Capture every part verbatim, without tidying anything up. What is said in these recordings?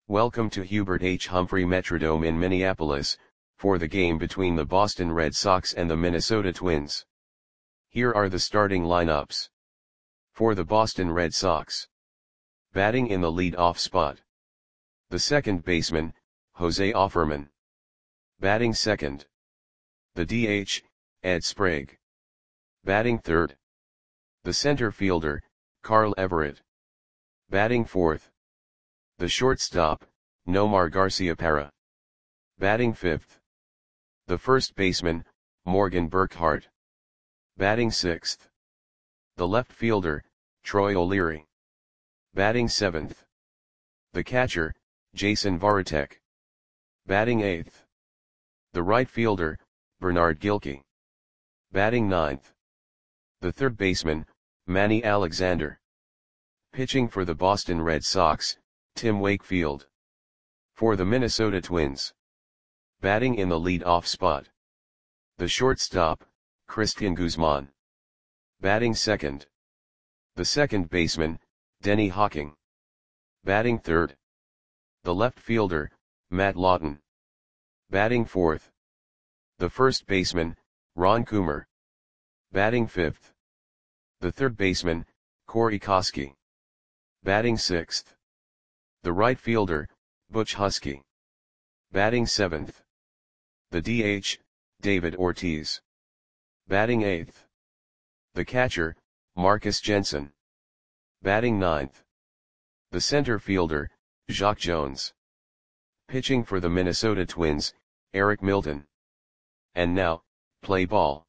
Welcome to Hubert H. Humphrey Metrodome in Minneapolis, for the game between the Boston Red Sox and the Minnesota Twins. Here are the starting lineups. For the Boston Red Sox. Batting in the lead-off spot. The second baseman, Jose Offerman. Batting second. The D H, Ed Sprague. Batting third. The center fielder, Carl Everett. Batting fourth. The shortstop, Nomar Garciaparra. Batting fifth. The first baseman, Morgan Burkhart. Batting sixth. The left fielder, Troy O'Leary. Batting seventh. The catcher, Jason Varitek. Batting eighth. The right fielder, Bernard Gilkey. Batting ninth. The third baseman, Manny Alexander. Pitching for the Boston Red Sox, Tim Wakefield. For the Minnesota Twins. Batting in the lead-off spot. The shortstop, Cristian Guzman. Batting second. The second baseman, Denny Hawking. Batting third. The left fielder, Matt Lawton. Batting fourth. The first baseman, Ron Coomer. Batting fifth. The third baseman, Corey Koskie. Batting sixth. The right fielder, Butch Husky. Batting seventh. The D H, David Ortiz. Batting eighth. The catcher, Marcus Jensen. Batting ninth. The center fielder, Jacque Jones. Pitching for the Minnesota Twins, Eric Milton. And now, play ball.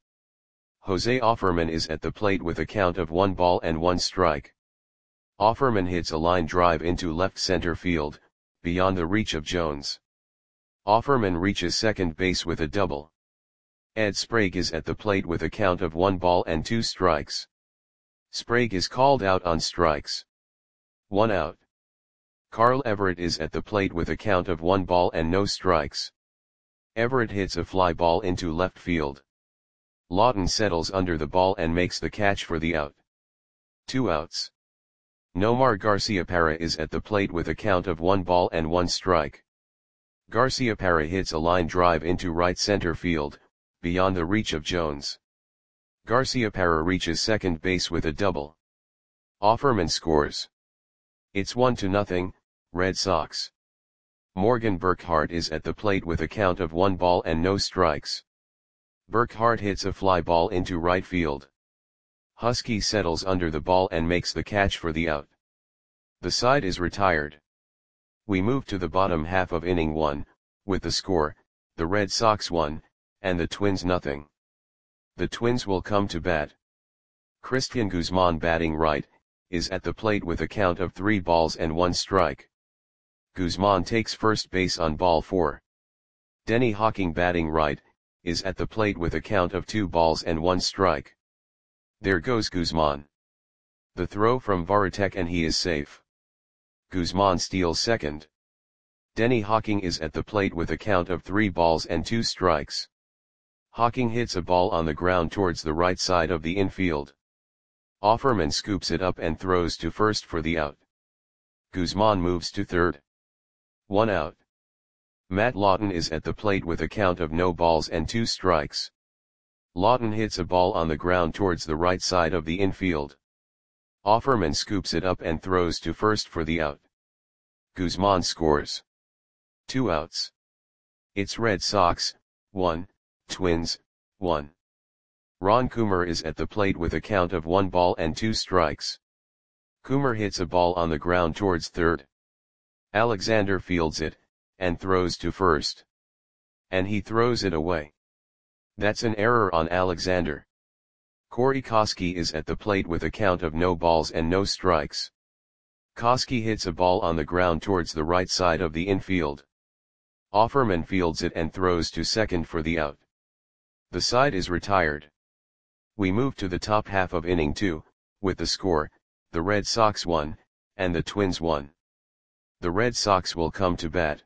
Jose Offerman is at the plate with a count of one ball and one strike. Offerman hits a line drive into left center field, beyond the reach of Jones. Offerman reaches second base with a double. Ed Sprague is at the plate with a count of one ball and two strikes. Sprague is called out on strikes. One out. Carl Everett is at the plate with a count of one ball and no strikes. Everett hits a fly ball into left field. Lawton settles under the ball and makes the catch for the out. Two outs. Nomar Garciaparra is at the plate with a count of one ball and one strike. Garciaparra hits a line drive into right center field, beyond the reach of Jones. Garciaparra reaches second base with a double. Offerman scores. It's one to nothing, Red Sox. Morgan Burkhart is at the plate with a count of one ball and no strikes. Burkhart hits a fly ball into right field. Husky settles under the ball and makes the catch for the out. The side is retired. We move to the bottom half of inning one, with the score, the Red Sox one, and the Twins nothing. The Twins will come to bat. Cristian Guzman batting right, is at the plate with a count of three balls and one strike. Guzman takes first base on ball four. Denny Hawking batting right, is at the plate with a count of two balls and one strike. There goes Guzman. The throw from Varitek and he is safe. Guzman steals second. Denny Hawking is at the plate with a count of three balls and two strikes. Hawking hits a ball on the ground towards the right side of the infield. Offerman scoops it up and throws to first for the out. Guzman moves to third. One out. Matt Lawton is at the plate with a count of no balls and two strikes. Lawton hits a ball on the ground towards the right side of the infield. Offerman scoops it up and throws to first for the out. Guzman scores. Two outs. It's Red Sox, one, Twins, one. Ron Coomer is at the plate with a count of one ball and two strikes. Coomer hits a ball on the ground towards third. Alexander fields it, and throws to first. And he throws it away. That's an error on Alexander. Corey Koskie is at the plate with a count of no balls and no strikes. Koskie hits a ball on the ground towards the right side of the infield. Offerman fields it and throws to second for the out. The side is retired. We move to the top half of inning two, with the score, the Red Sox one, and the Twins one. The Red Sox will come to bat.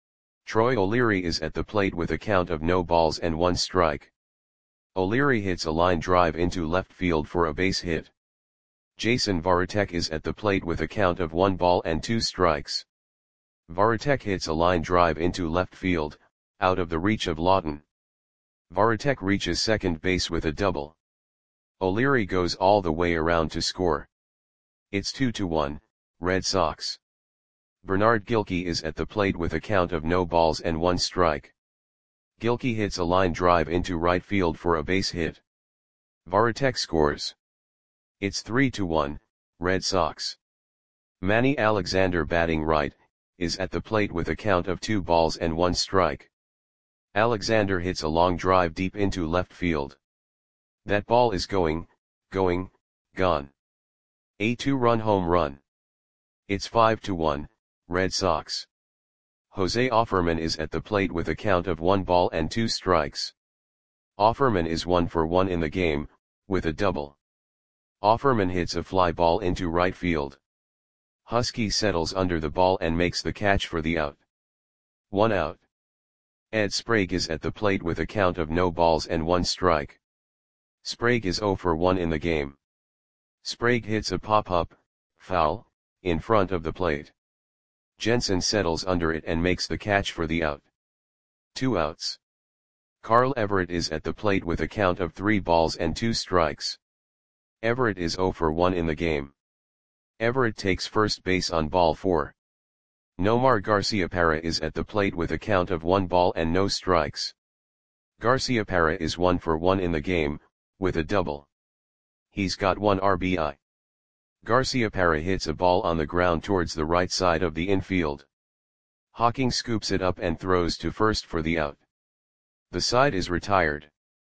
Troy O'Leary is at the plate with a count of no balls and one strike. O'Leary hits a line drive into left field for a base hit. Jason Varitek is at the plate with a count of one ball and two strikes. Varitek hits a line drive into left field, out of the reach of Lawton. Varitek reaches second base with a double. O'Leary goes all the way around to score. It's two to one, Red Sox. Bernard Gilkey is at the plate with a count of no balls and one strike. Gilkey hits a line drive into right field for a base hit. Varitek scores. It's three to one, Red Sox. Manny Alexander, batting right, is at the plate with a count of two balls and one strike. Alexander hits a long drive deep into left field. That ball is going, going, gone. A two-run home run. It's five to one, Red Sox. Jose Offerman is at the plate with a count of one ball and two strikes. Offerman is one for one in the game, with a double. Offerman hits a fly ball into right field. Husky settles under the ball and makes the catch for the out. One out. Ed Sprague is at the plate with a count of no balls and one strike. Sprague is zero for one in the game. Sprague hits a pop-up, foul, in front of the plate. Jensen settles under it and makes the catch for the out. Two outs. Carl Everett is at the plate with a count of three balls and two strikes. Everett is zero for one in the game. Everett takes first base on ball four. Nomar Garciaparra is at the plate with a count of one ball and no strikes. Garciaparra is one for one in the game, with a double. He's got one R B I. Garciaparra hits a ball on the ground towards the right side of the infield. Hawking scoops it up and throws to first for the out. The side is retired.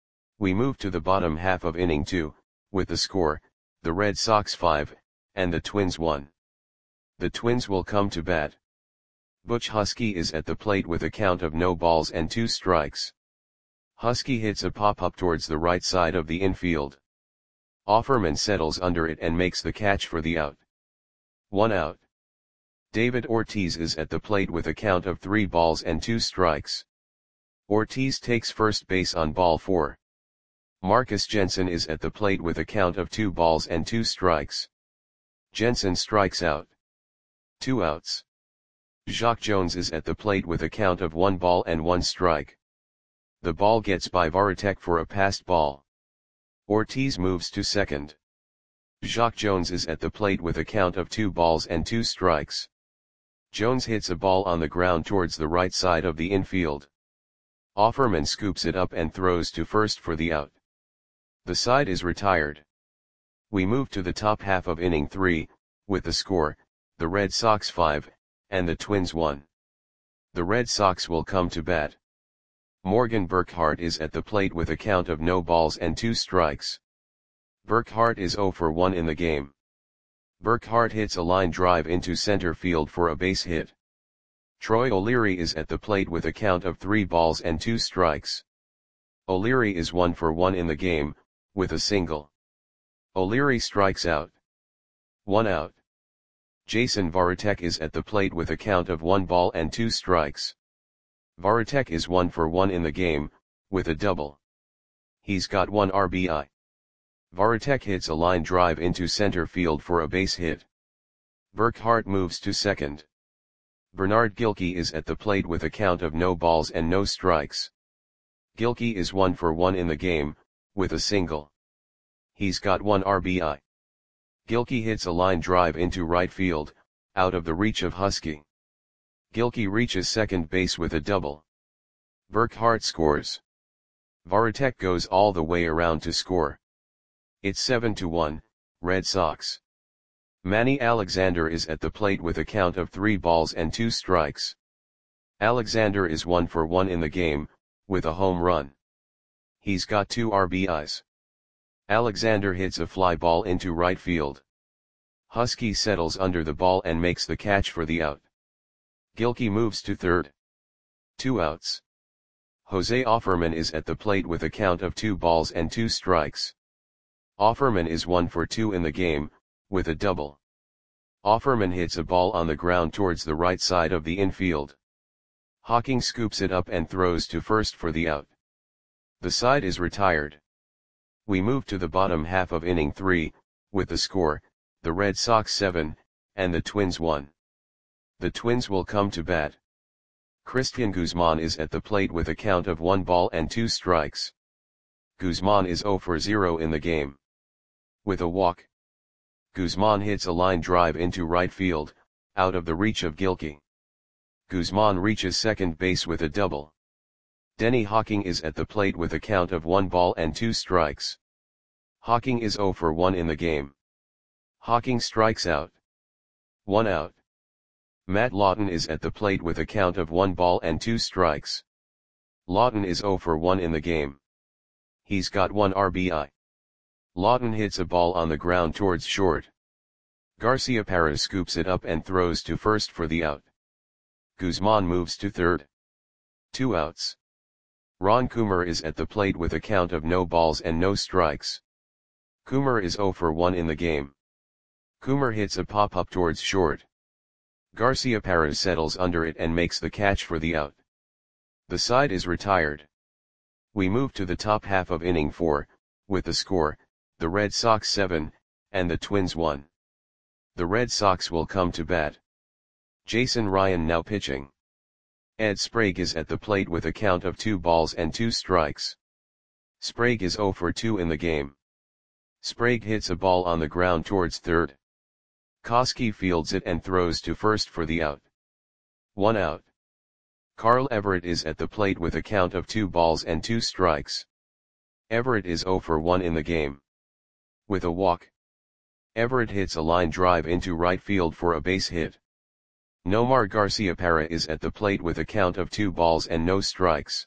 We move to the bottom half of inning two, with the score, the Red Sox five, and the Twins one. The Twins will come to bat. Butch Husky is at the plate with a count of no balls and two strikes. Husky hits a pop-up towards the right side of the infield. Offerman settles under it and makes the catch for the out. One out. David Ortiz is at the plate with a count of three balls and two strikes. Ortiz takes first base on ball four. Marcus Jensen is at the plate with a count of two balls and two strikes. Jensen strikes out. Two outs. Jacque Jones is at the plate with a count of one ball and one strike. The ball gets by Varitek for a passed ball. Ortiz moves to second. Jacque Jones is at the plate with a count of two balls and two strikes. Jones hits a ball on the ground towards the right side of the infield. Offerman scoops it up and throws to first for the out. The side is retired. We move to the top half of inning three, with the score, the Red Sox five, and the Twins one. The Red Sox will come to bat. Morgan Burkhart is at the plate with a count of no balls and two strikes. Burkhart is zero for one in the game. Burkhart hits a line drive into center field for a base hit. Troy O'Leary is at the plate with a count of three balls and two strikes. O'Leary is one for one in the game, with a single. O'Leary strikes out. One out. Jason Varitek is at the plate with a count of one ball and two strikes. Varitek is one for one in the game, with a double. He's got one R B I. Varitek hits a line drive into center field for a base hit. Burkhart moves to second. Bernard Gilkey is at the plate with a count of no balls and no strikes. Gilkey is one for one in the game, with a single. He's got one R B I. Gilkey hits a line drive into right field, out of the reach of Husky. Gilkey reaches second base with a double. Burkhart scores. Varitek goes all the way around to score. It's seven to one, Red Sox. Manny Alexander is at the plate with a count of three balls and two strikes. Alexander is one for one in the game, with a home run. He's got two R B Is. Alexander hits a fly ball into right field. Husky settles under the ball and makes the catch for the out. Gilkey moves to third. Two outs. Jose Offerman is at the plate with a count of two balls and two strikes. Offerman is one for two in the game, with a double. Offerman hits a ball on the ground towards the right side of the infield. Hawking scoops it up and throws to first for the out. The side is retired. We move to the bottom half of inning three, with the score, the Red Sox seven, and the Twins one. The Twins will come to bat. Christian Guzman is at the plate with a count of one ball and two strikes. Guzman is zero for zero in the game. With a walk, Guzman hits a line drive into right field, out of the reach of Gilkey. Guzman reaches second base with a double. Denny Hawking is at the plate with a count of one ball and two strikes. Hawking is zero for one in the game. Hawking strikes out. One out. Matt Lawton is at the plate with a count of one ball and two strikes. Lawton is zero for one in the game. He's got one R B I. Lawton hits a ball on the ground towards short. Garciaparra scoops it up and throws to first for the out. Guzman moves to third. Two outs. Ron Coomer is at the plate with a count of no balls and no strikes. Coomer is zero for one in the game. Coomer hits a pop-up towards short. Garciaparra settles under it and makes the catch for the out. The side is retired. We move to the top half of inning four, with the score, the Red Sox seven, and the Twins one. The Red Sox will come to bat. Jason Ryan now pitching. Ed Sprague is at the plate with a count of two balls and two strikes. Sprague is zero for two in the game. Sprague hits a ball on the ground towards third. Koski fields it and throws to first for the out. One out. Carl Everett is at the plate with a count of two balls and two strikes. Everett is zero for one in the game. With a walk, Everett hits a line drive into right field for a base hit. Nomar Garciaparra is at the plate with a count of two balls and no strikes.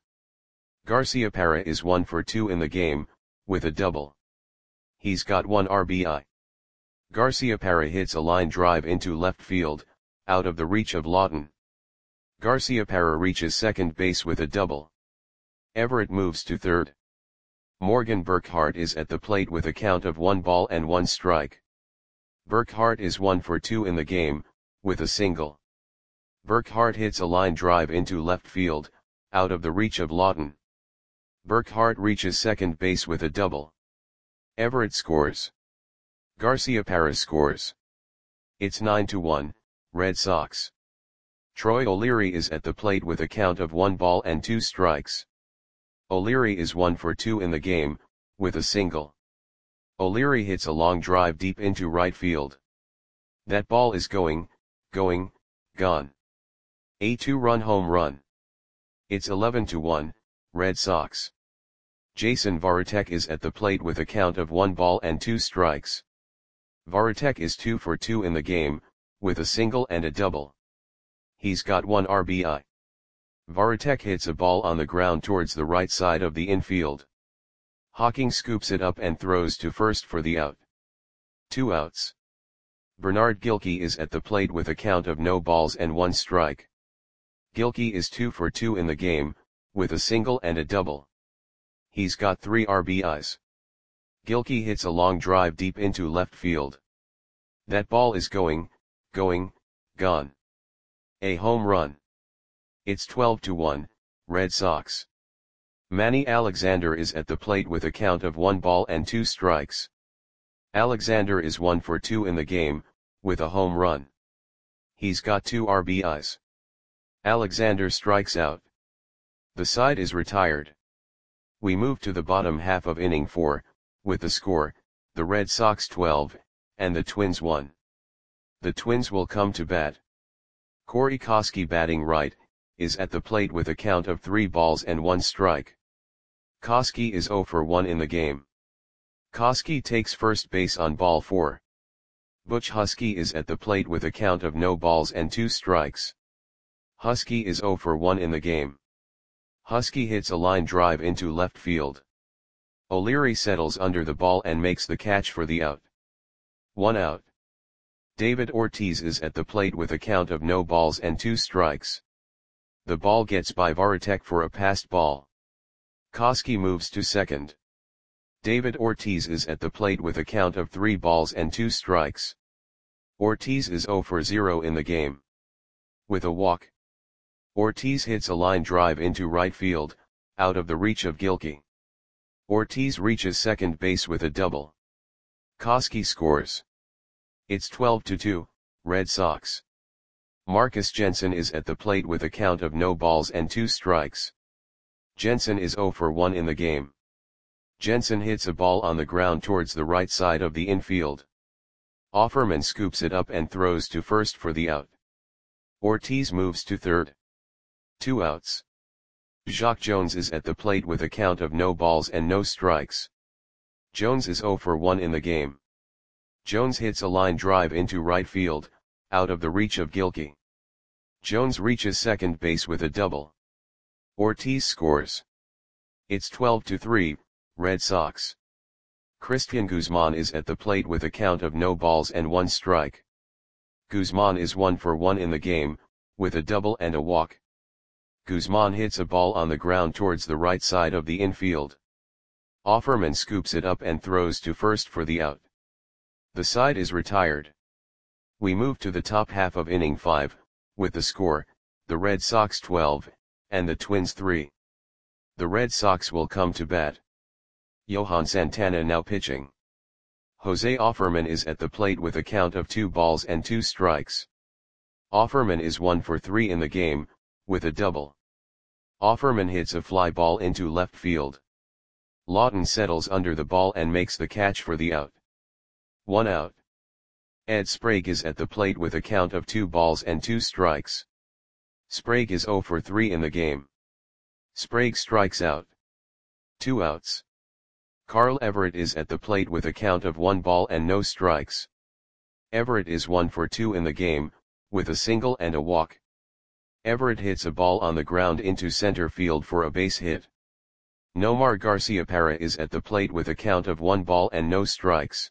Garciaparra is one for two in the game, with a double. He's got one R B I. Garciaparra hits a line drive into left field, out of the reach of Lawton. Garciaparra reaches second base with a double. Everett moves to third. Morgan Burkhart is at the plate with a count of one ball and one strike. Burkhart is one for two in the game, with a single. Burkhart hits a line drive into left field, out of the reach of Lawton. Burkhart reaches second base with a double. Everett scores. Garciaparra scores. It's nine to one, Red Sox. Troy O'Leary is at the plate with a count of one ball and two strikes. O'Leary is one for two in the game, with a single. O'Leary hits a long drive deep into right field. That ball is going, going, gone. A two-run home run. It's eleven to one, Red Sox. Jason Varitek is at the plate with a count of one ball and two strikes. Varitek is two for two in the game, with a single and a double. He's got one R B I. Varitek hits a ball on the ground towards the right side of the infield. Hawking scoops it up and throws to first for the out. Two outs. Bernard Gilkey is at the plate with a count of no balls and one strike. Gilkey is two for two in the game, with a single and a double. He's got three R B Is. Gilkey hits a long drive deep into left field. That ball is going, going, gone. A home run. It's twelve to one, Red Sox. Manny Alexander is at the plate with a count of one ball and two strikes. Alexander is one for two in the game, with a home run. He's got two R B Is. Alexander strikes out. The side is retired. We move to the bottom half of inning four, with the score, the Red Sox twelve, and the Twins one. The Twins will come to bat. Corey Koski, batting right, is at the plate with a count of three balls and one strike. Koski is zero for one in the game. Koski takes first base on ball four. Butch Husky is at the plate with a count of no balls and two strikes. Husky is zero for one in the game. Husky hits a line drive into left field. O'Leary settles under the ball and makes the catch for the out. One out. David Ortiz is at the plate with a count of no balls and two strikes. The ball gets by Varitek for a passed ball. Koski moves to second. David Ortiz is at the plate with a count of three balls and two strikes. Ortiz is zero for zero in the game. With a walk, Ortiz hits a line drive into right field, out of the reach of Gilkey. Ortiz reaches second base with a double. Koski scores. It's twelve to two, Red Sox. Marcus Jensen is at the plate with a count of no balls and two strikes. Jensen is zero for one in the game. Jensen hits a ball on the ground towards the right side of the infield. Offerman scoops it up and throws to first for the out. Ortiz moves to third. Two outs. Jacque Jones is at the plate with a count of no balls and no strikes. Jones is zero for one in the game. Jones hits a line drive into right field, out of the reach of Gilkey. Jones reaches second base with a double. Ortiz scores. It's twelve to three, Red Sox. Cristian Guzman is at the plate with a count of no balls and one strike. Guzman is one for one in the game, with a double and a walk. Guzman hits a ball on the ground towards the right side of the infield. Offerman scoops it up and throws to first for the out. The side is retired. We move to the top half of inning five, with the score, the Red Sox twelve, and the Twins three. The Red Sox will come to bat. Johan Santana now pitching. Jose Offerman is at the plate with a count of two balls and two strikes. Offerman is one for three in the game, with a double. Offerman hits a fly ball into left field. Lawton settles under the ball and makes the catch for the out. One out. Ed Sprague is at the plate with a count of two balls and two strikes. Sprague is zero for three in the game. Sprague strikes out. Two outs. Carl Everett is at the plate with a count of one ball and no strikes. Everett is one for two in the game, with a single and a walk. Everett hits a ball on the ground into center field for a base hit. Nomar Garciaparra is at the plate with a count of one ball and no strikes.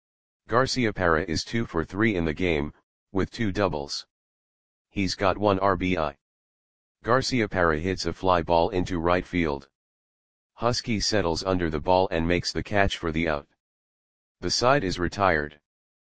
Garciaparra is two for three in the game, with two doubles. He's got one R B I. Garciaparra hits a fly ball into right field. Husky settles under the ball and makes the catch for the out. The side is retired.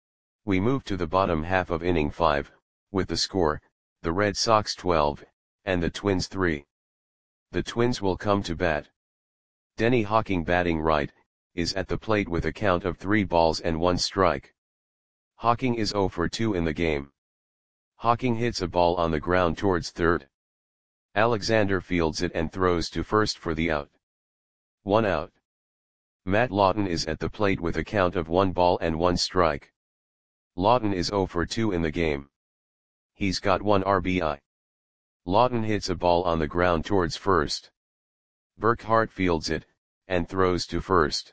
We move to the bottom half of inning five, with the score, the Red Sox twelve, and the Twins three. The Twins will come to bat. Denny Hawking batting right, is at the plate with a count of three balls and one strike. Hawking is zero for two in the game. Hawking hits a ball on the ground towards third. Alexander fields it and throws to first for the out. One out. Matt Lawton is at the plate with a count of one ball and one strike. Lawton is zero for two in the game. He's got one R B I. Lawton hits a ball on the ground towards first. Burkhart fields it, and throws to first.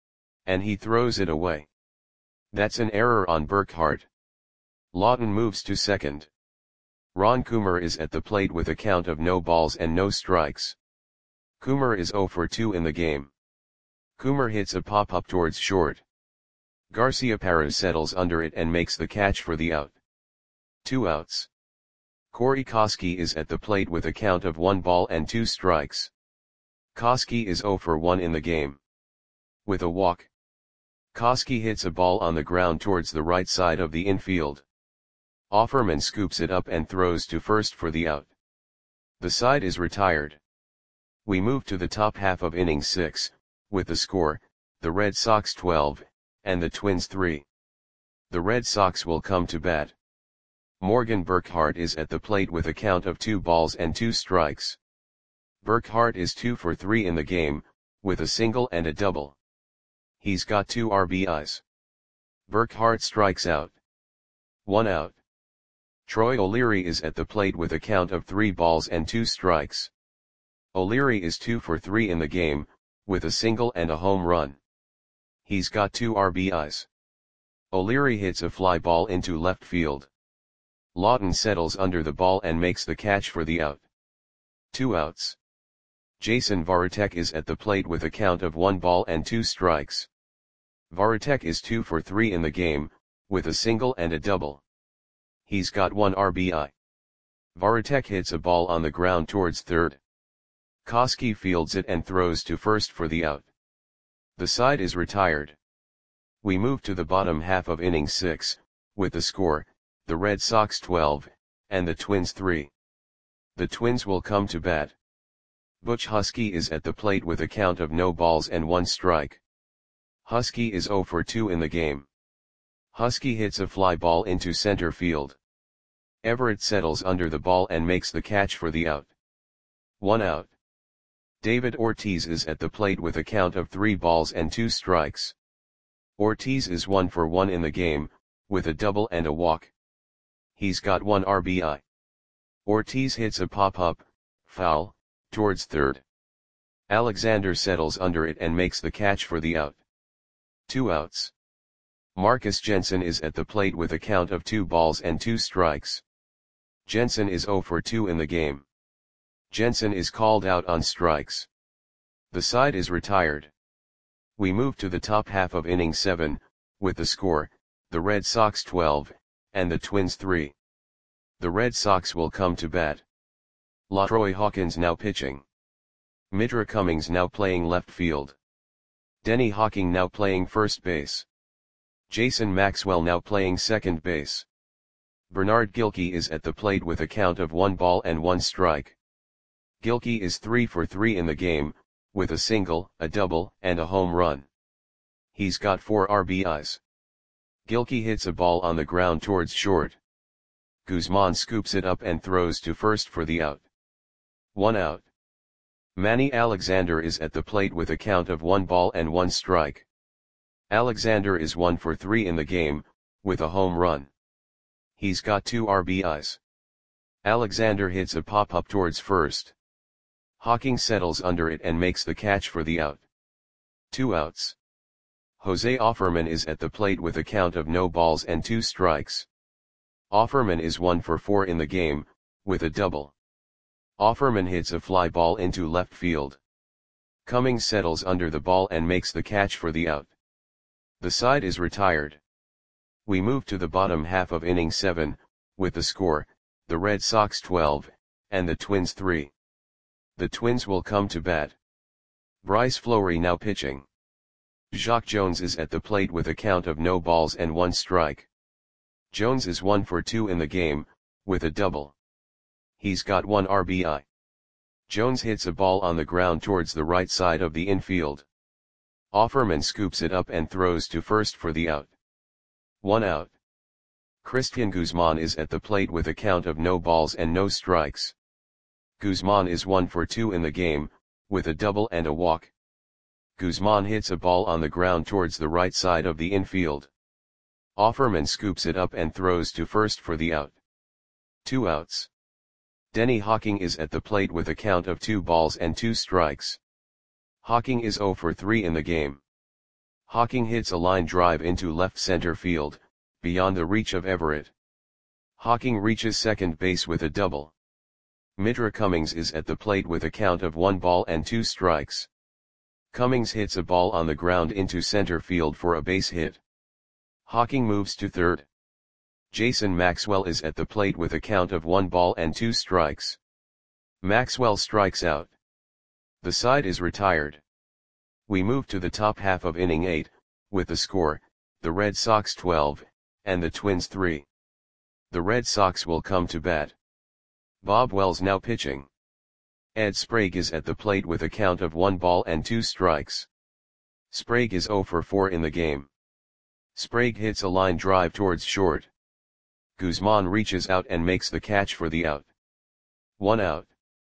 And he throws it away. That's an error on Burkhart. Lawton moves to second. Ron Coomer is at the plate with a count of no balls and no strikes. Coomer is zero for two in the game. Coomer hits a pop-up towards short. Garciaparra settles under it and makes the catch for the out. Two outs. Corey Koskie is at the plate with a count of one ball and two strikes. Koskie is zero for one in the game. With a walk. Koskie hits a ball on the ground towards the right side of the infield. Offerman scoops it up and throws to first for the out. The side is retired. We move to the top half of inning six, with the score, the Red Sox twelve, and the Twins three. The Red Sox will come to bat. Morgan Burkhart is at the plate with a count of two balls and two strikes. Burkhart is two for three in the game, with a single and a double. He's got two R B Is. Burkhart strikes out. One out. Troy O'Leary is at the plate with a count of three balls and two strikes. O'Leary is two for three in the game, with a single and a home run. He's got two R B Is. O'Leary hits a fly ball into left field. Lawton settles under the ball and makes the catch for the out. Two outs. Jason Varitek is at the plate with a count of one ball and two strikes. Varitek is two for three in the game, with a single and a double. He's got one R B I. Varitek hits a ball on the ground towards third. Koskie fields it and throws to first for the out. The side is retired. We move to the bottom half of inning six, with the score, the Red Sox twelve, and the Twins three. The Twins will come to bat. Butch Husky is at the plate with a count of no balls and one strike. Husky is zero for two in the game. Husky hits a fly ball into center field. Everett settles under the ball and makes the catch for the out. One out. David Ortiz is at the plate with a count of three balls and two strikes. Ortiz is one for one in the game, with a double and a walk. He's got one R B I. Ortiz hits a pop-up, foul, towards third. Alexander settles under it and makes the catch for the out. Two outs. Marcus Jensen is at the plate with a count of two balls and two strikes. Jensen is zero for two in the game. Jensen is called out on strikes. The side is retired. We move to the top half of inning seven, with the score, the Red Sox twelve, and the Twins three. The Red Sox will come to bat. LaTroy Hawkins now pitching. Mitra Cummings now playing left field. Denny Hawking now playing first base. Jason Maxwell now playing second base. Bernard Gilkey is at the plate with a count of one ball and one strike. Gilkey is three for three in the game, with a single, a double, and a home run. He's got four R B Is. Gilkey hits a ball on the ground towards short. Guzman scoops it up and throws to first for the out. One out. Manny Alexander is at the plate with a count of one ball and one strike. Alexander is one for three in the game, with a home run. He's got two R B Is. Alexander hits a pop-up towards first. Hawking settles under it and makes the catch for the out. Two outs. Jose Offerman is at the plate with a count of no balls and two strikes. Offerman is one for four in the game, with a double. Offerman hits a fly ball into left field. Cummings settles under the ball and makes the catch for the out. The side is retired. We move to the bottom half of inning seven, with the score, the Red Sox twelve, and the Twins three. The Twins will come to bat. Bryce Fleury now pitching. Jacque Jones is at the plate with a count of no balls and one strike. Jones is one for two in the game, with a double. He's got one R B I. Jones hits a ball on the ground towards the right side of the infield. Offerman scoops it up and throws to first for the out. One out. Christian Guzman is at the plate with a count of no balls and no strikes. Guzman is one for two in the game, with a double and a walk. Guzman hits a ball on the ground towards the right side of the infield. Offerman scoops it up and throws to first for the out. Two outs. Denny Hawking is at the plate with a count of two balls and two strikes. Hawking is zero for three in the game. Hawking hits a line drive into left center field, beyond the reach of Everett. Hawking reaches second base with a double. Mitra Cummings is at the plate with a count of one ball and two strikes. Cummings hits a ball on the ground into center field for a base hit. Hawking moves to third. Jason Maxwell is at the plate with a count of one ball and two strikes. Maxwell strikes out. The side is retired. We move to the top half of inning eight, with the score, the Red Sox twelve, and the Twins three. The Red Sox will come to bat. Bob Wells now pitching. Ed Sprague is at the plate with a count of one ball and two strikes. Sprague is zero for four in the game. Sprague hits a line drive towards short. Guzman reaches out and makes the catch for the out. One out.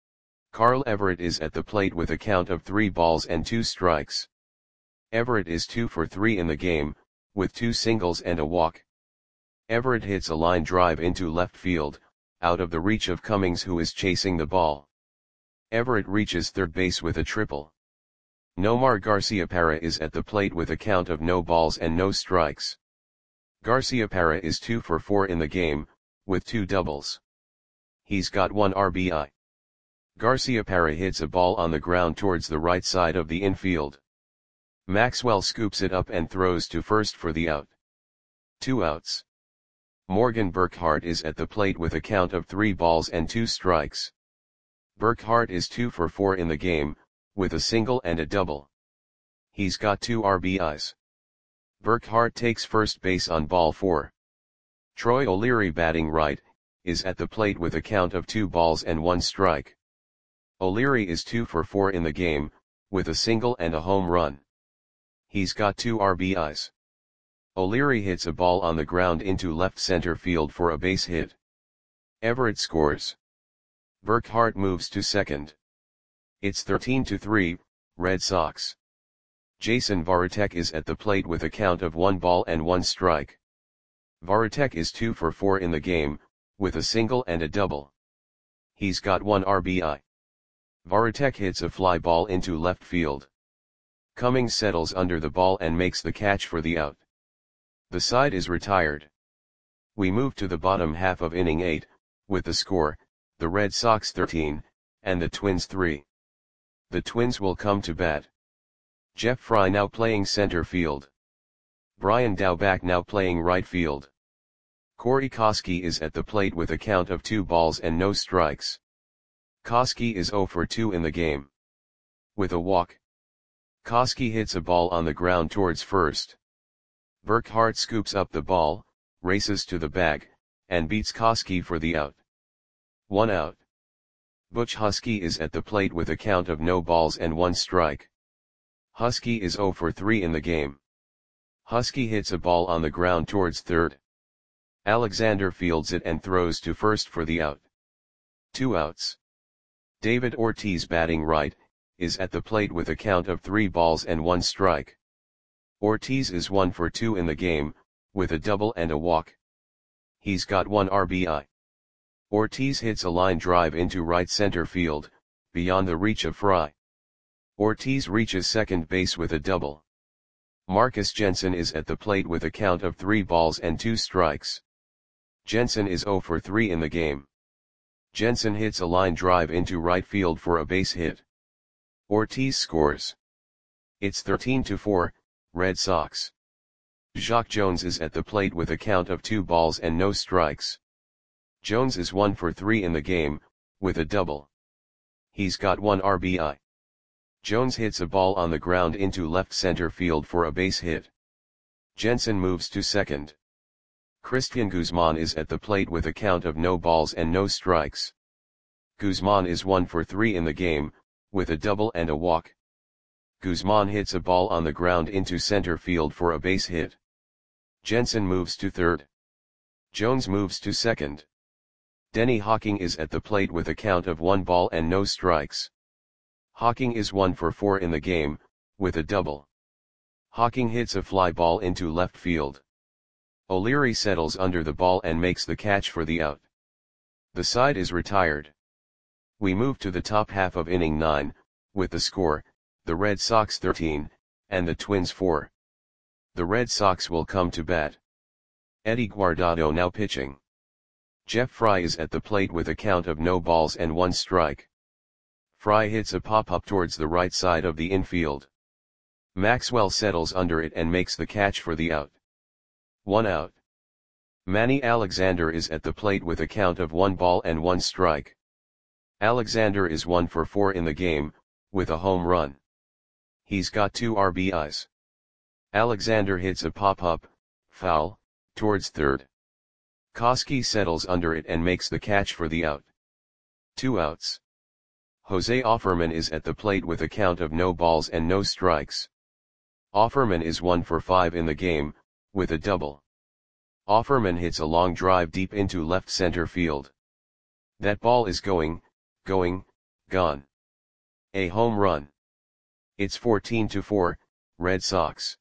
Carl Everett is at the plate with a count of three balls and two strikes. Everett is two for three in the game, with two singles and a walk. Everett hits a line drive into left field, out of the reach of Cummings, who is chasing the ball. Everett reaches third base with a triple. Nomar Garciaparra is at the plate with a count of no balls and no strikes. Garciaparra is two for four in the game, with two doubles. He's got one R B I. Garciaparra hits a ball on the ground towards the right side of the infield. Maxwell scoops it up and throws to first for the out. Two outs. Morgan Burkhart is at the plate with a count of three balls and two strikes. Burkhart is two for four in the game, with a single and a double. He's got two R B Is. Burkhart takes first base on ball four. Troy O'Leary, batting right, is at the plate with a count of two balls and one strike. O'Leary is two for four in the game, with a single and a home run. He's got two R B Is. O'Leary hits a ball on the ground into left center field for a base hit. Everett scores. Burkhart moves to second. It's thirteen to three, Red Sox. Jason Varitek is at the plate with a count of one ball and one strike. Varitek is two for four in the game, with a single and a double. He's got one R B I. Varitek hits a fly ball into left field. Cummings settles under the ball and makes the catch for the out. The side is retired. We move to the bottom half of inning eight, with the score, the Red Sox thirteen, and the Twins three. The Twins will come to bat. Jeff Fry now playing center field. Brian Daubach now playing right field. Corey Koskie is at the plate with a count of two balls and no strikes. Koskie is zero for two in the game. With a walk. Koskie hits a ball on the ground towards first. Burkhart scoops up the ball, races to the bag, and beats Koskie for the out. One out. Butch Husky is at the plate with a count of no balls and one strike. Husky is zero for three in the game. Husky hits a ball on the ground towards third. Alexander fields it and throws to first for the out. Two outs. David Ortiz, batting right, is at the plate with a count of three balls and one strike. Ortiz is one for two in the game, with a double and a walk. He's got one R B I. Ortiz hits a line drive into right center field, beyond the reach of Fry. Ortiz reaches second base with a double. Marcus Jensen is at the plate with a count of three balls and two strikes. Jensen is zero for three in the game. Jensen hits a line drive into right field for a base hit. Ortiz scores. It's thirteen to four, Red Sox. Jacque Jones is at the plate with a count of two balls and no strikes. Jones is one for three in the game, with a double. He's got one R B I. Jones hits a ball on the ground into left center field for a base hit. Jensen moves to second. Christian Guzman is at the plate with a count of no balls and no strikes. Guzman is one for three in the game, with a double and a walk. Guzman hits a ball on the ground into center field for a base hit. Jensen moves to third. Jones moves to second. Denny Hawking is at the plate with a count of one ball and no strikes. Hawking is one for four in the game, with a double. Hawking hits a fly ball into left field. O'Leary settles under the ball and makes the catch for the out. The side is retired. We move to the top half of inning nine, with the score, the Red Sox thirteen, and the Twins four. The Red Sox will come to bat. Eddie Guardado now pitching. Jeff Fry is at the plate with a count of no balls and one strike. Fry hits a pop-up towards the right side of the infield. Maxwell settles under it and makes the catch for the out. One out. Manny Alexander is at the plate with a count of one ball and one strike. Alexander is one for four in the game, with a home run. He's got two R B Is. Alexander hits a pop-up, foul, towards third. Koskie settles under it and makes the catch for the out. Two outs. Jose Offerman is at the plate with a count of no balls and no strikes. Offerman is one for five in the game, with a double. Offerman hits a long drive deep into left center field. That ball is going, going, gone. A home run. It's fourteen to four, Red Sox.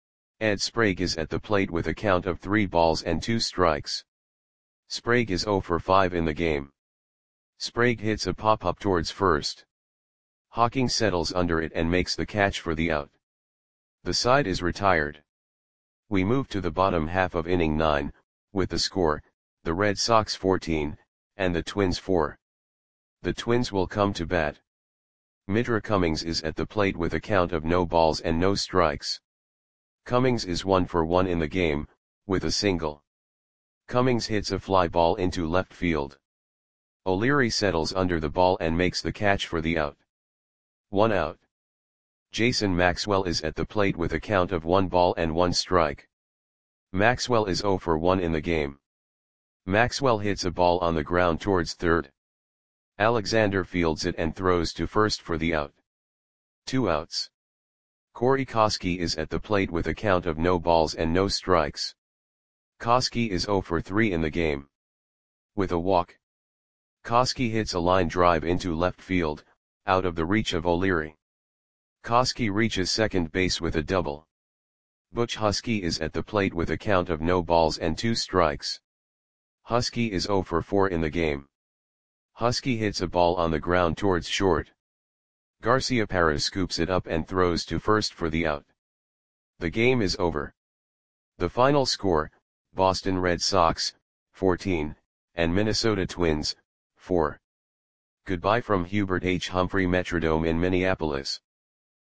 Ed Sprague is at the plate with a count of three balls and two strikes. Sprague is zero for five in the game. Sprague hits a pop-up towards first. Hawking settles under it and makes the catch for the out. The side is retired. We move to the bottom half of inning nine, with the score, the Red Sox fourteen, and the Twins four. The Twins will come to bat. Mitra Cummings is at the plate with a count of no balls and no strikes. Cummings is one for one in the game, with a single. Cummings hits a fly ball into left field. O'Leary settles under the ball and makes the catch for the out. One out. Jason Maxwell is at the plate with a count of one ball and one strike. Maxwell is zero for one in the game. Maxwell hits a ball on the ground towards third. Alexander fields it and throws to first for the out. Two outs. Corey Koskie is at the plate with a count of no balls and no strikes. Koskie is zero for three in the game. With a walk. Koski hits a line drive into left field, out of the reach of O'Leary. Koski reaches second base with a double. Butch Huskey is at the plate with a count of no balls and two strikes. Huskey is zero for four in the game. Huskey hits a ball on the ground towards short. Garciaparra scoops it up and throws to first for the out. The game is over. The final score, Boston Red Sox, fourteen, and Minnesota Twins, four. Goodbye from Hubert H. Humphrey Metrodome in Minneapolis.